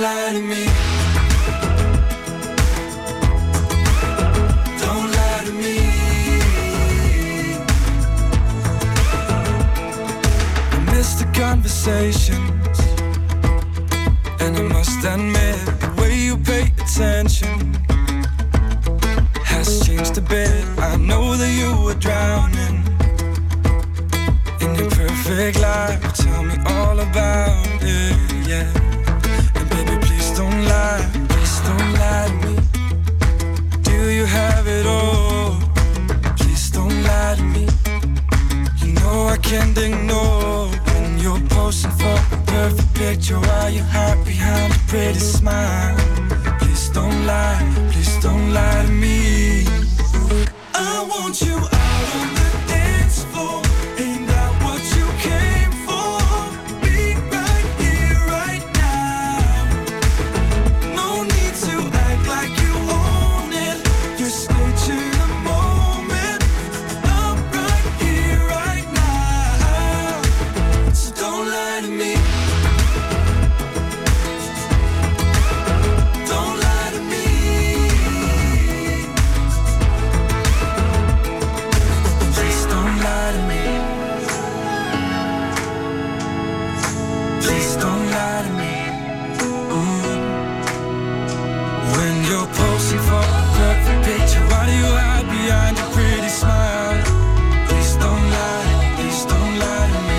lie to me. Conversations, and I must admit the way you pay attention has changed a bit. I know that you were drowning in your perfect life. Tell me all about it, yeah. And baby, please don't lie to me. Do you have it all? Please don't lie to me. You know I can't ignore you're posing for a perfect picture while you hide behind a pretty smile. Please don't lie to me. I want you out on the dance floor. Ain't that what you came for? Be right here, right now. No need to act like you own it. You're staging the moment. I'm right here, right now. Don't lie to me. Don't lie to me. Please don't lie to me. Please don't lie to me. When you're posing for a perfect picture, why do you hide behind your pretty smile? Please don't lie to me.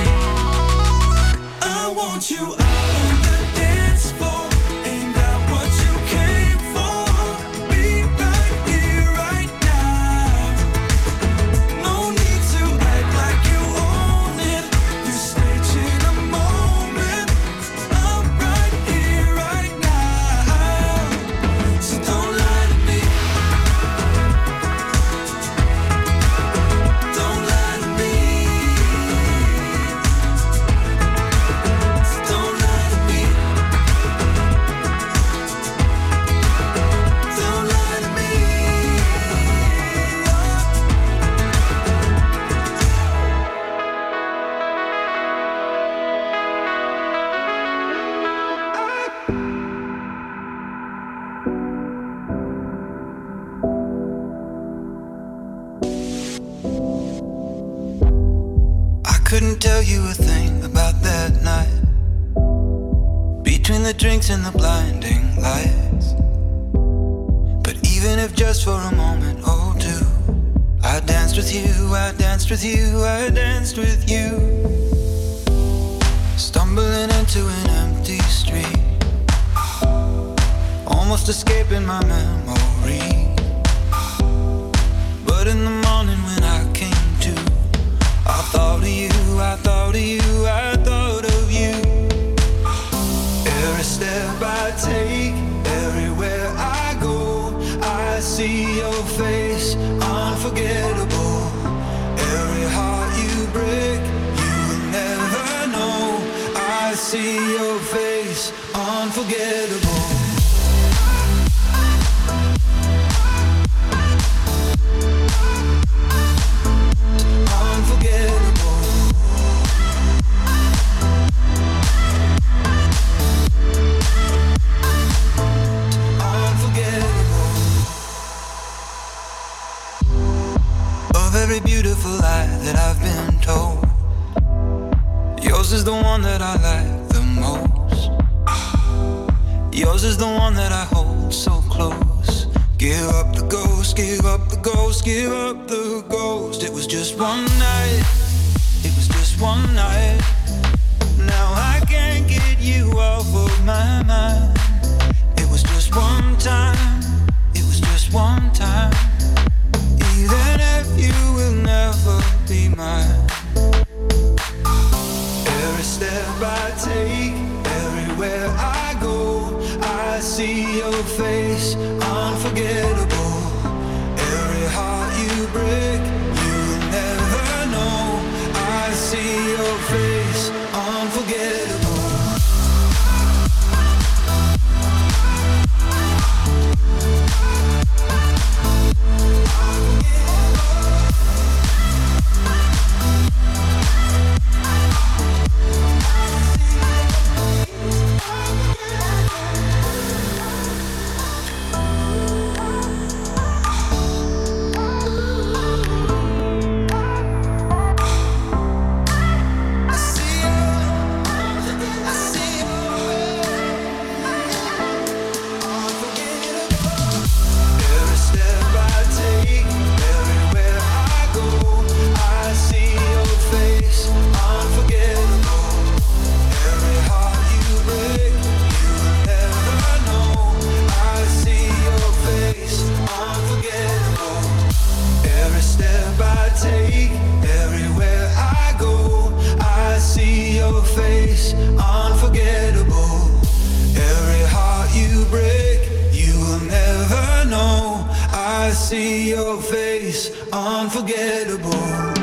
I want you out on the dance floor. Ain't that what you came for? Be right here, right now. No need to act like you own it. You're staging a moment. I'm right here, right now. So don't lie to me. Don't lie to me. Don't lie to me. Don't lie to me. I couldn't tell you a thing about that night. Between the drinks and the blinding lights. But even if just for a moment or two, I danced with you, I danced with you, I danced with you. Stumbling into an empty street, almost escaping my memory. But in the morning when I came to, I thought of you, I thought of you, I thought of you. Every step I take, everywhere I go, I see your face, unforgettable. Every heart you break, you will never know. I see your face, unforgettable. Unforgettable. Unforgettable. Of every beautiful lie that I've been told, yours is the one that I like the most. Yours is the one that I hold so close. Give up the ghost, give up the ghost, give up the ghost. It was just one night, it was just one night. Now I can't get you off of my mind. It was just one time, it was just one time. Even if you will never be mine. Every step I take, everywhere I go, I see your face, unforgettable. Every heart you break, you will never know. I see your face, unforgettable. never know. I see your face, unforgettable.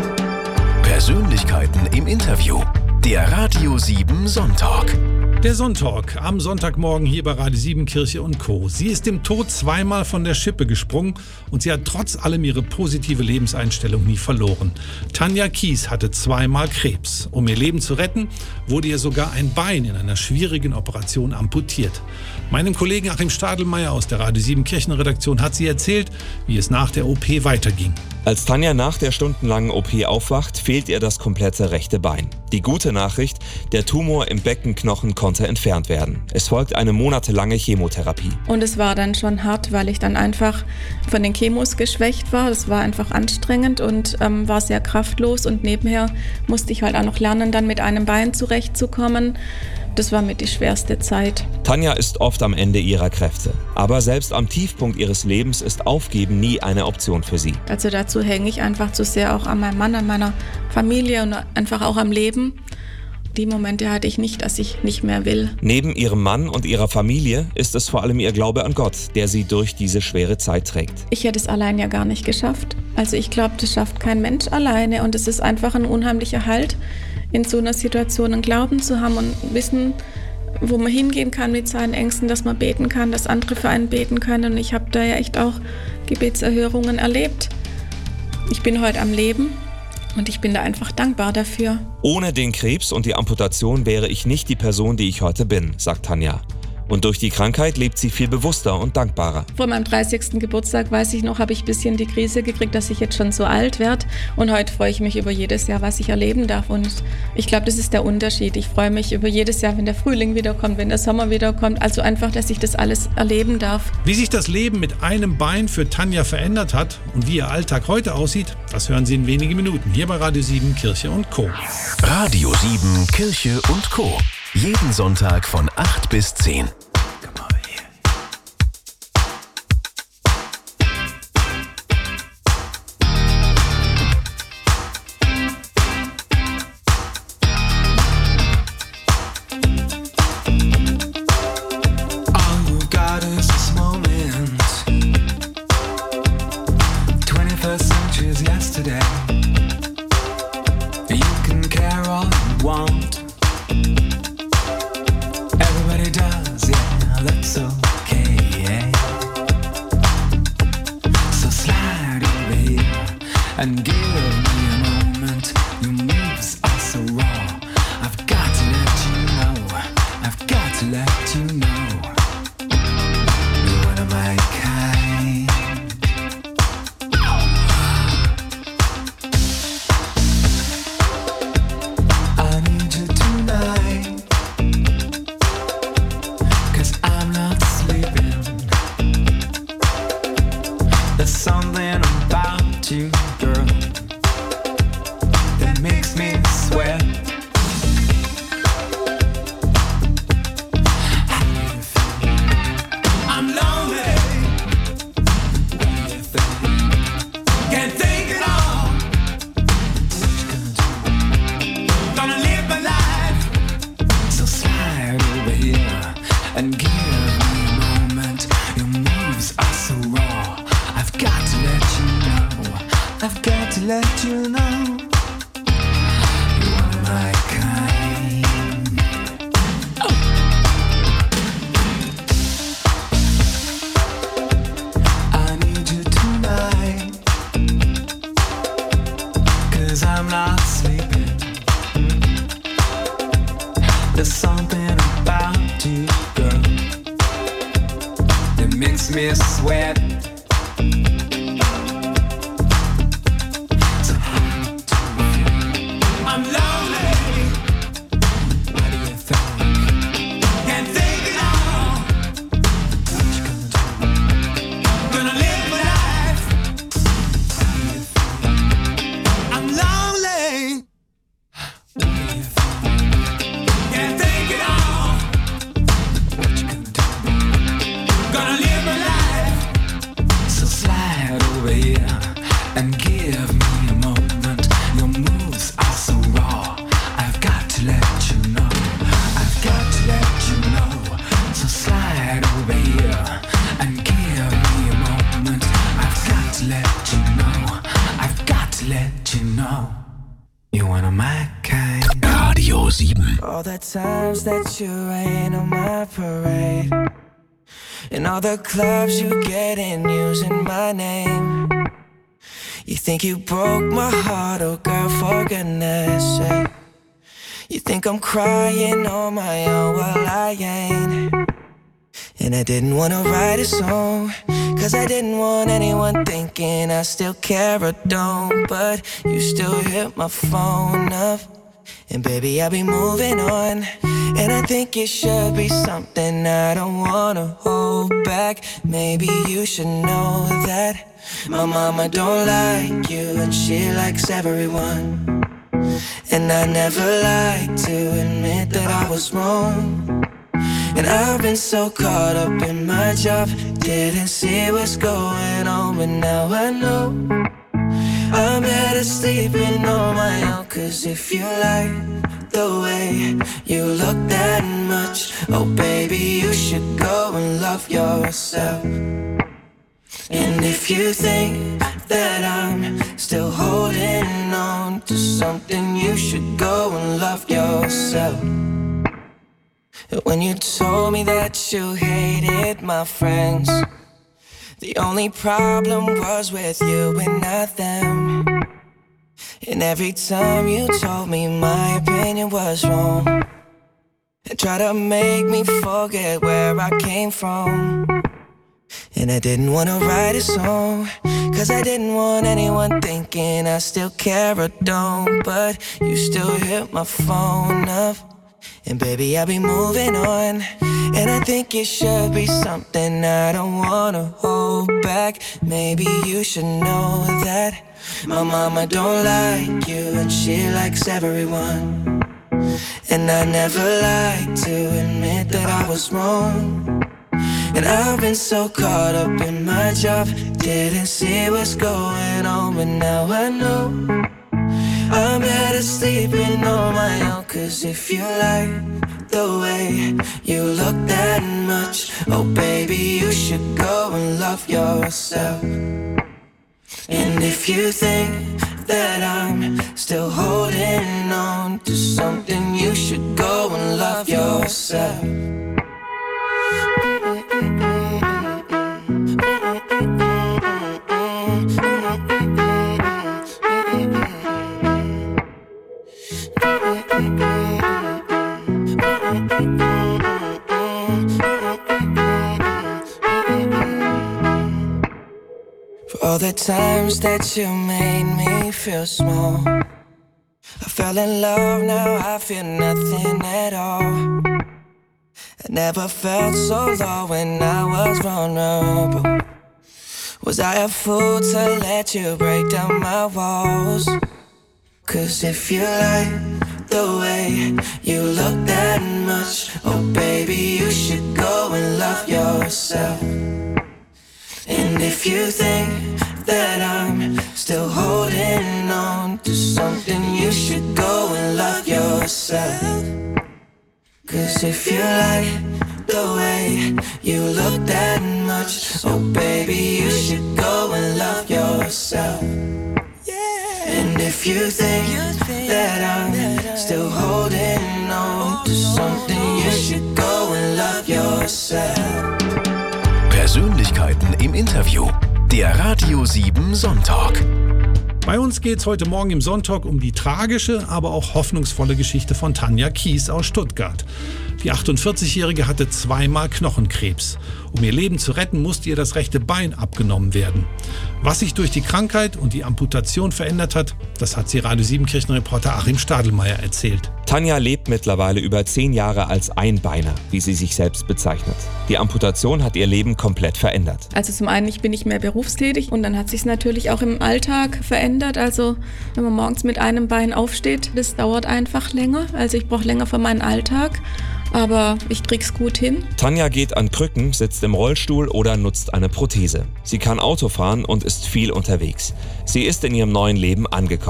Persönlichkeiten im Interview. Der Radio 7 Sonntag. Der Sonntag am Sonntagmorgen hier bei Radio 7 Kirche und Co. Sie ist dem Tod zweimal von der Schippe gesprungen und sie hat trotz allem ihre positive Lebenseinstellung nie verloren. Tanja Kies hatte zweimal Krebs. Um ihr Leben zu retten, wurde ihr sogar ein Bein in einer schwierigen Operation amputiert. Meinem Kollegen Achim Stadelmeier aus der Radio 7 Kirchenredaktion hat sie erzählt, wie es nach der OP weiterging. Als Tanja nach der stundenlangen OP aufwacht, fehlt ihr das komplette rechte Bein. Die gute Nachricht, der Tumor im Beckenknochen konnte entfernt werden. Es folgt eine monatelange Chemotherapie. Und es war dann schon hart, weil ich dann einfach von den Chemos geschwächt war. Das war einfach anstrengend und war sehr kraftlos. Und nebenher musste ich halt auch noch lernen, dann mit einem Bein zurechtzukommen. Das war mit die schwerste Zeit. Tanja ist oft am Ende ihrer Kräfte. Aber selbst am Tiefpunkt ihres Lebens ist Aufgeben nie eine Option für sie. Also dazu hänge ich einfach zu sehr auch an meinem Mann, an meiner Familie und einfach auch am Leben. Die Momente hatte ich nicht, dass ich nicht mehr will. Neben ihrem Mann und ihrer Familie ist es vor allem ihr Glaube an Gott, der sie durch diese schwere Zeit trägt. Ich hätte es allein ja gar nicht geschafft. Also ich glaube, das schafft kein Mensch alleine. Und es ist einfach ein unheimlicher Halt, in so einer Situation einen Glauben zu haben und wissen, wo man hingehen kann mit seinen Ängsten, dass man beten kann, dass andere für einen beten können. Und ich habe da ja echt auch Gebetserhörungen erlebt. Ich bin heute am Leben. Und ich bin da einfach dankbar dafür. Ohne den Krebs und die Amputation wäre ich nicht die Person, die ich heute bin, sagt Tanja. Und durch die Krankheit lebt sie viel bewusster und dankbarer. Vor meinem 30. Geburtstag, weiß ich noch, habe ich ein bisschen die Krise gekriegt, dass ich jetzt schon so alt werde. Und heute freue ich mich über jedes Jahr, was ich erleben darf. Und ich glaube, das ist der Unterschied. Ich freue mich über jedes Jahr, wenn der Frühling wiederkommt, wenn der Sommer wiederkommt. Also einfach, dass ich das alles erleben darf. Wie sich das Leben mit einem Bein für Tanja verändert hat und wie ihr Alltag heute aussieht, das hören Sie in wenigen Minuten hier bei Radio 7 Kirche und Co. Radio 7 Kirche und Co. Jeden Sonntag von 8 bis 10. And give me a moment, your moves are so raw. I've got to let you know, I've got to let you know, you're one of my kind. I need you tonight, 'cause I'm not sleeping. There's something about you, girl, that makes me sweat. I'm lonely. What do you think? Can't think at all. Gonna live my life. So slide over here and give me a moment. Your moves are so raw. I've got to let you know, I've got to let you know, you're one of my kind. Oh. I need you tonight, 'cause I'm not sleeping. There's something about you, girl, that makes me sweat. I'm lonely. What do you think? Can't think at all. What you gonna do? Gonna live my life. What do you think? I'm lonely. What do you think? Can't think at all. What you gonna do? Gonna live my life. So slide over here and give me a moment. Your moves are so raw. I've got to let you know, I've got to let you know. So slide over here and give me moment. I've got to let you know. I've got to let you know. You're one of my kind. Radio 7. All the times that you rain on my parade, and all the clubs you get in using my name. You think you broke my heart, oh girl, for goodness sake. You think I'm crying on my own, well I ain't. And I didn't wanna write a song, cause I didn't want anyone thinking I still care or don't. But you still hit my phone up, and baby I'll be moving on. And I think it should be something I don't wanna hold back. Maybe you should know that my mama don't like you, and she likes everyone. And I never like to admit that I was wrong. And I've been so caught up in my job, didn't see what's going on, but now I know I'm better sleeping on my own. Cause if you like the way you look that much, oh baby, you should go and love yourself. And if you think that I'm still holding on to something, you should go and love yourself. When you told me that you hated my friends, the only problem was with you and not them. And every time you told me my opinion was wrong, and tried to make me forget where I came from. And I didn't wanna write a song, cause I didn't want anyone thinking I still care or don't. But you still hit my phone up, and baby I'll be moving on. And I think it should be something I don't wanna hold back. Maybe you should know that my mama don't like you, and she likes everyone. And I never like to admit that I was wrong. And I've been so caught up in my job, didn't see what's going on, but now I know I'm better sleeping on my own. Cause if you like the way you look that much, oh baby, you should go and love yourself. And if you think that I'm still holding on to something, you should go and love yourself. For all the times that you made me feel small, I fell in love, now I feel nothing at all. I never felt so low when I was vulnerable. Was I a fool to let you break down my walls? Cause if you like the way you look that much, oh baby, you should go and love yourself. And if you think that I'm still holding on to something, you should go and love yourself. Cause if you like the way you look that much, oh baby, you should go and love yourself. And if you think that I'm still holding on to something, you should go and love yourself. Persönlichkeiten im Interview. Der Radio 7 Sonntag. Bei uns geht es heute Morgen im Sonntag um die tragische, aber auch hoffnungsvolle Geschichte von Tanja Kies aus Stuttgart. Die 48-Jährige hatte zweimal Knochenkrebs. Um ihr Leben zu retten, musste ihr das rechte Bein abgenommen werden. Was sich durch die Krankheit und die Amputation verändert hat, das hat sie Radio 7 Kirchenreporter Achim Stadelmeier erzählt. Tanja lebt mittlerweile über 10 Jahre als Einbeiner, wie sie sich selbst bezeichnet. Die Amputation hat ihr Leben komplett verändert. Also zum einen, ich bin nicht mehr berufstätig und dann hat sich es natürlich auch im Alltag verändert. Also wenn man morgens mit einem Bein aufsteht, das dauert einfach länger. Also ich brauche länger für meinen Alltag, aber ich krieg's gut hin. Tanja geht an Krücken, sitzt im Rollstuhl oder nutzt eine Prothese. Sie kann Auto fahren und ist viel unterwegs. Sie ist in ihrem neuen Leben angekommen.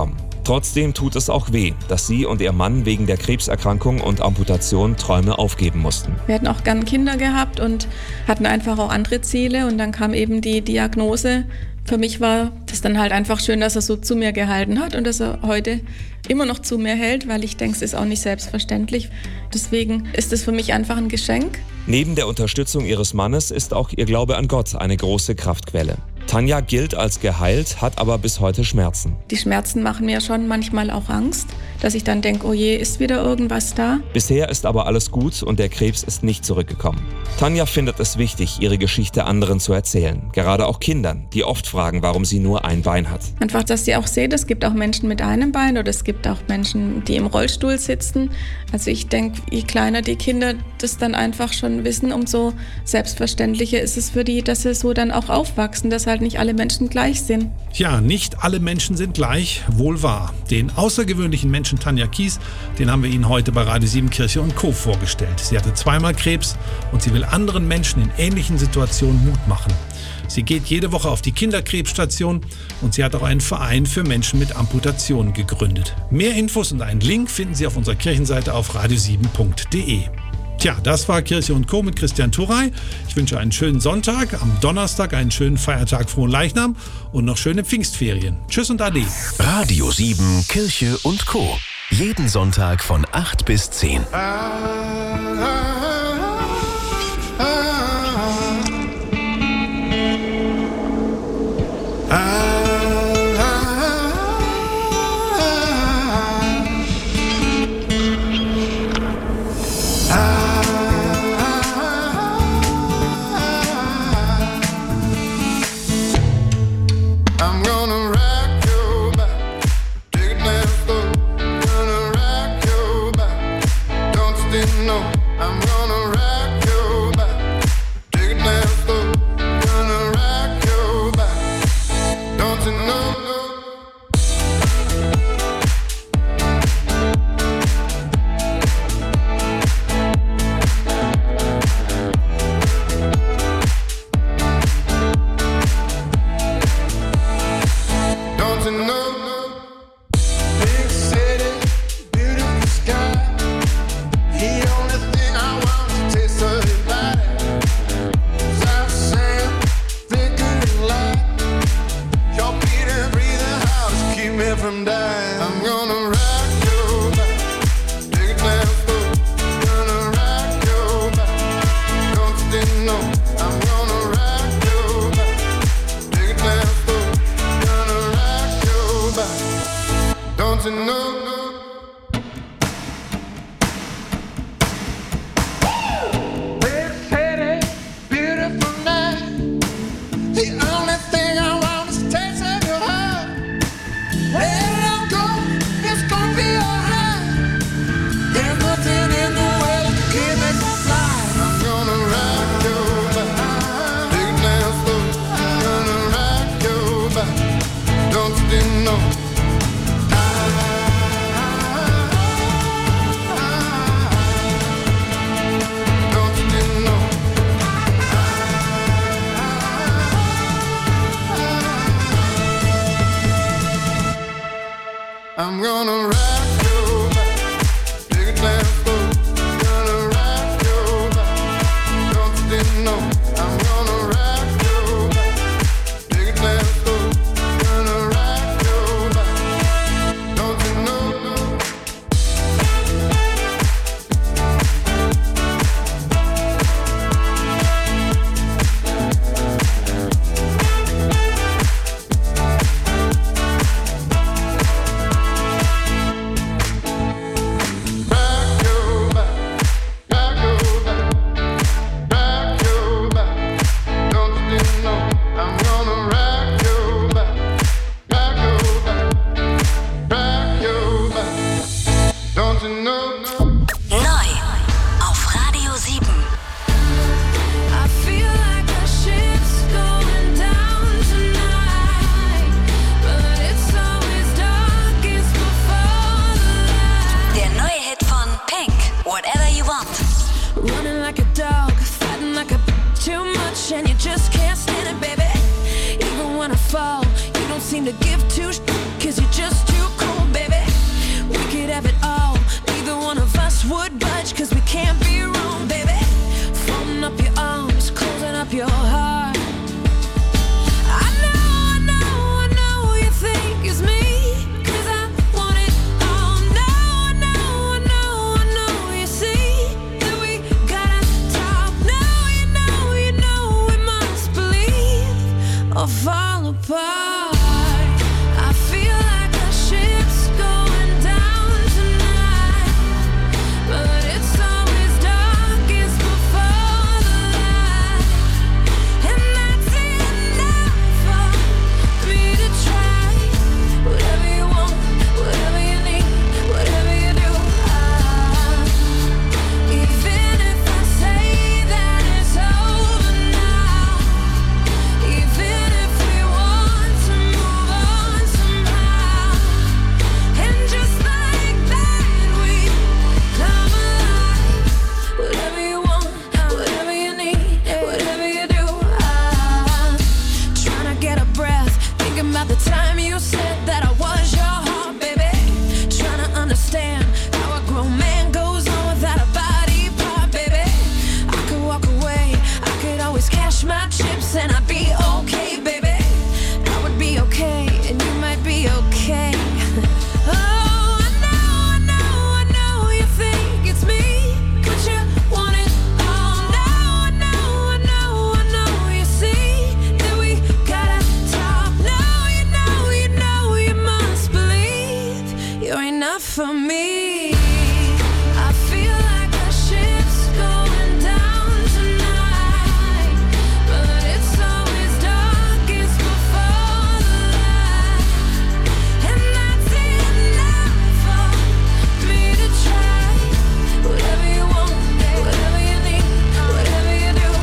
Trotzdem tut es auch weh, dass sie und ihr Mann wegen der Krebserkrankung und Amputation Träume aufgeben mussten. Wir hätten auch gern Kinder gehabt und hatten einfach auch andere Ziele und dann kam eben die Diagnose. Für mich war das dann halt einfach schön, dass er so zu mir gehalten hat und dass er heute immer noch zu mir hält, weil ich denke, es ist auch nicht selbstverständlich. Deswegen ist es für mich einfach ein Geschenk. Neben der Unterstützung ihres Mannes ist auch ihr Glaube an Gott eine große Kraftquelle. Tanja gilt als geheilt, hat aber bis heute Schmerzen. Die Schmerzen machen mir schon manchmal auch Angst, dass ich dann denke, oh je, ist wieder irgendwas da? Bisher ist aber alles gut und der Krebs ist nicht zurückgekommen. Tanja findet es wichtig, ihre Geschichte anderen zu erzählen. Gerade auch Kindern, die oft fragen, warum sie nur ein Bein hat. Einfach, dass sie auch sehen, es gibt auch Menschen mit einem Bein oder es gibt auch Menschen, die im Rollstuhl sitzen. Also ich denke, je kleiner die Kinder das dann einfach schon wissen, umso selbstverständlicher ist es für die, dass sie so dann auch aufwachsen, dass halt nicht alle Menschen gleich sind. Ja, nicht alle Menschen sind gleich, wohl wahr. Den außergewöhnlichen Menschen Tanja Kies, den haben wir Ihnen heute bei Radio 7 Kirche und Co. vorgestellt. Sie hatte zweimal Krebs und sie will anderen Menschen in ähnlichen Situationen Mut machen. Sie geht jede Woche auf die Kinderkrebsstation und sie hat auch einen Verein für Menschen mit Amputationen gegründet. Mehr Infos und einen Link finden Sie auf unserer Kirchenseite auf radio7.de. Tja, das war Kirche und Co. mit Christian Turey. Ich wünsche einen schönen Sonntag, am Donnerstag einen schönen Feiertag Frohen Leichnam und noch schöne Pfingstferien. Tschüss und Ade. Radio 7 Kirche und Co. Jeden Sonntag von 8 bis 10. I'm gonna rock you back, take it down slow. Gonna rock you back, don't you know? I'm gonna rock you back, take it down slow. Gonna rock you back, don't you know? Running like a dog, fighting like a too much, and you just can't stand it, baby. Even when I fall, you don't seem to give two cause you're just too cold, baby. can't be wrong, baby. Folding up your arms, closing up your heart. I know you think it's me, 'cause I want it all. No, I know you see that we gotta talk. No, you know we must believe or fall apart. I feel like a ship's going down tonight, but it's always darkest before the light, and that's enough for me to try. Whatever you want, whatever you need, whatever you do, even if I say that it's over now, even if we want to move on somehow, and just like that we come alive. Whatever you want, whatever you need, whatever you do, trying to get a breath, thinking about the time you said that I was your heart, baby. Trying to understand how a grown man goes on without a body part, baby. I could walk away, I could always cash my chips, and I'd be okay, baby. I would be okay, and you might be okay. Oh, I know you think it's me, but you want it all. No, I know you see that we gotta talk. No, you know you must believe you're enough for me. I feel like a ship's going down tonight, but it's always darkest before the light, and that's enough for me to try. Whatever you want, whatever you need, whatever you do,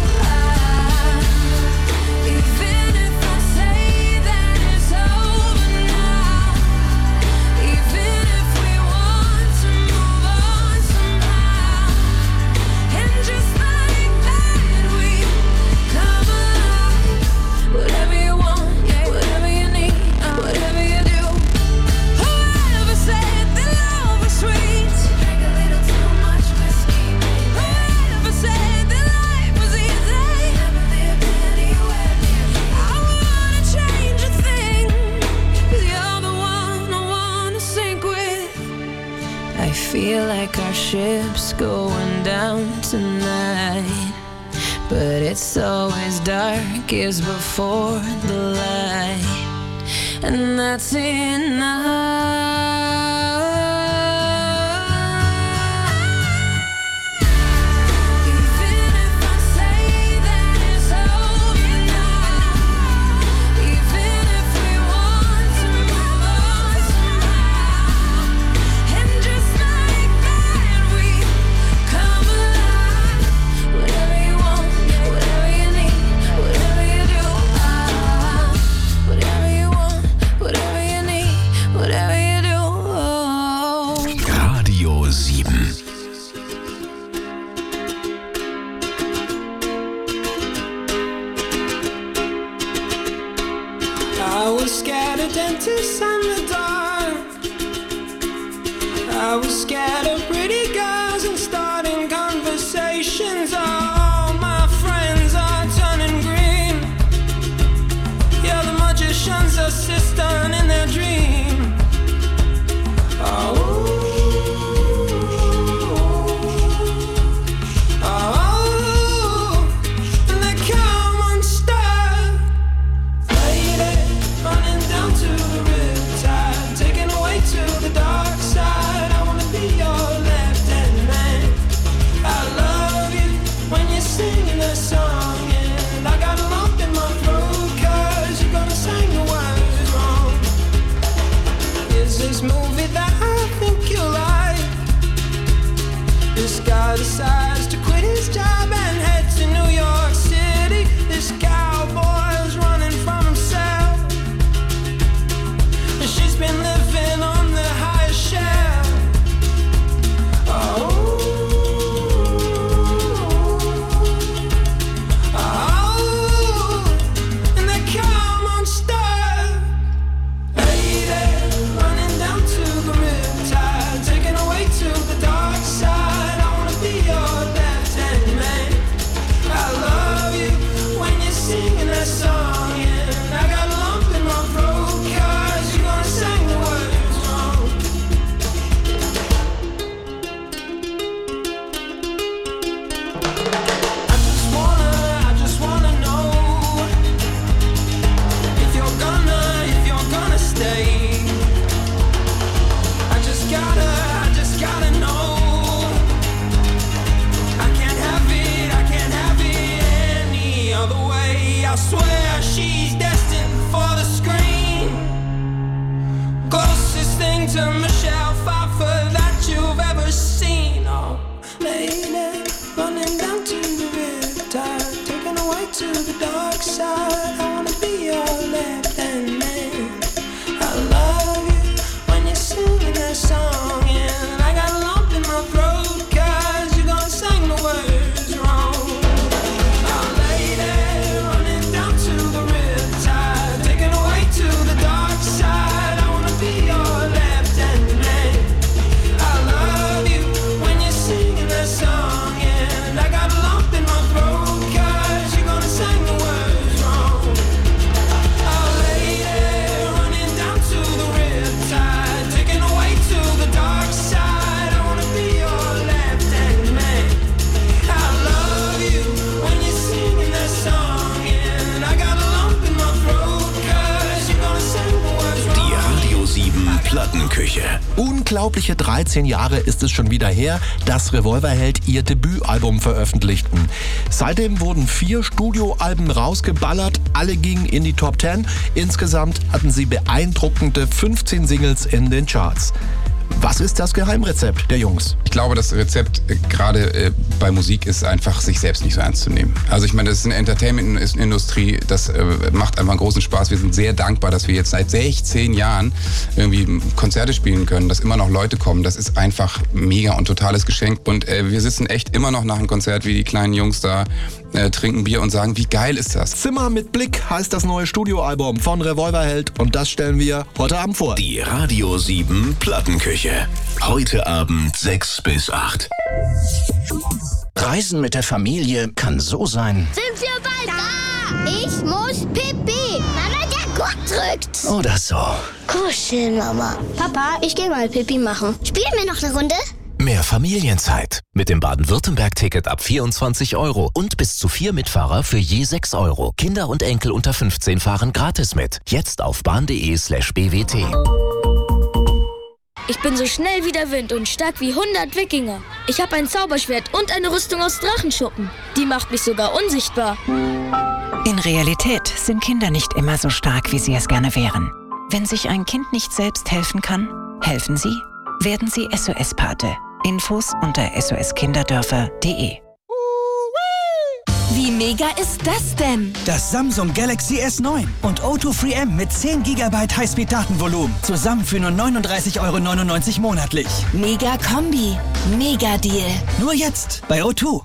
even if I say that it's over now, even if we want to move on somehow, and just like that we come alive. Whatever you want, whatever you need, whatever you do. Whoever said that love was sweet? Drink a little too much whiskey, baby. Whoever said that life was easy? Never lived anywhere near me. I wanna change a thing, 'cause you're the one I wanna sink with. I feel like our ship's going down tonight, but it's always darkest before the light, and that's enough. Even if I say that it's over now, even if we want to move on somehow, and just like that we come alive. Whatever you want, whatever you need, whatever you do, whatever you want, whatever you need, whatever you do. Radio 7. I was scared of dentists and the dark. I was scared of pretty girls and starting conversations. All my friends are turning green. Yeah, the magician's assistant in their dream. Oh, and they come unstuck. Lady, running down to the riptide, taken away to the dark side. I wanna be your left hand swear she's destined for the screen. Closest thing to Michelle Pfeiffer that you've ever seen. Oh, lady, running down to the riptide, taken away to the dark side. I wanna be your left-hand man. I love you when you're singing that song, and I got a lump in my throat 'cause you're gonna sing the words wrong. Oh, lady, running down to the riptide, taken away to the dark side. I wanna be your left-hand man. I love you when you're singing that song, and I got a lump in my throat 'cause you're gonna sing the words wrong. Oh, lady, running down to the riptide, taken away to the dark side. I wanna be your left-hand man. I love you when you're singing that song, and I got a lump in my throat 'cause you're gonna sing the words wrong. Die Radio 7 Plattenküche. Unglaubliche 13 Jahre ist es schon wieder her, dass Revolverheld ihr Debütalbum veröffentlichten. Seitdem wurden 4 Studioalben rausgeballert, alle gingen in die Top 10. Insgesamt hatten sie beeindruckende 15 Singles in den Charts. Was ist das Geheimrezept der Jungs? Ich glaube, das Rezept gerade bei Musik ist einfach, sich selbst nicht so ernst zu nehmen. Also ich meine, das ist eine Entertainment-Industrie, das macht einfach großen Spaß. Wir sind sehr dankbar, dass wir jetzt seit 16 Jahren irgendwie Konzerte spielen können, dass immer noch Leute kommen. Das ist einfach mega und totales Geschenk. Und wir sitzen echt immer noch nach einem Konzert, wie die kleinen Jungs da trinken Bier und sagen, wie geil ist das? Zimmer mit Blick heißt das neue Studioalbum von Revolverheld und das stellen wir heute Abend vor. Die Radio 7 Plattenküche. Heute Abend 6 bis 8. Reisen mit der Familie kann so sein. Sind wir bald da? Ich muss pipi. Mama, der Gurt drückt. Oder so. Kuschel, Mama. Papa, ich gehe mal pipi machen. Spielen wir noch eine Runde? Mehr Familienzeit. Mit dem Baden-Württemberg-Ticket ab 24 € und bis zu 4 Mitfahrer für je 6 €. Kinder und Enkel unter 15 fahren gratis mit. Jetzt auf bahn.de/bwt. Ich bin so schnell wie der Wind und stark wie 100 Wikinger. Ich habe ein Zauberschwert und eine Rüstung aus Drachenschuppen. Die macht mich sogar unsichtbar. In Realität sind Kinder nicht immer so stark, wie sie es gerne wären. Wenn sich ein Kind nicht selbst helfen kann, helfen Sie. Werden Sie SOS-Pate. Infos unter soskinderdörfer.de. Wie mega ist das denn? Das Samsung Galaxy S9 und O2 FreeM mit 10 GB Highspeed-Datenvolumen. Zusammen für nur 39,99 € monatlich. Mega Kombi. Mega Deal. Nur jetzt bei O2.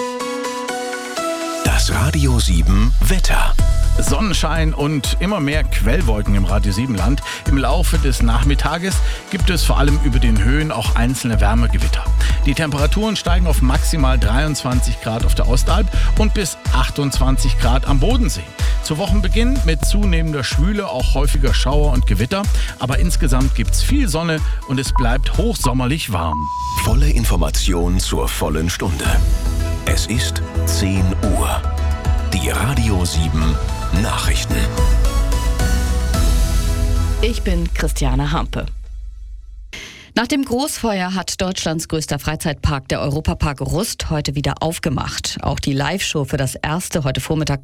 Das Radio 7 Wetter. Sonnenschein und immer mehr Quellwolken im Radio 7 Land. Im Laufe des Nachmittages gibt es vor allem über den Höhen auch einzelne Wärmegewitter. Die Temperaturen steigen auf maximal 23 Grad auf der Ostalb und bis 28 Grad am Bodensee. Zu Wochenbeginn mit zunehmender Schwüle auch häufiger Schauer und Gewitter, aber insgesamt gibt's viel Sonne und es bleibt hochsommerlich warm. Volle Information zur vollen Stunde. Es ist 10 Uhr. Die Radio 7 Nachrichten. Ich bin Christiane Hampe. Nach dem Großfeuer hat Deutschlands größter Freizeitpark, der Europapark Rust, heute wieder aufgemacht. Auch die Live-Show für das erste heute Vormittag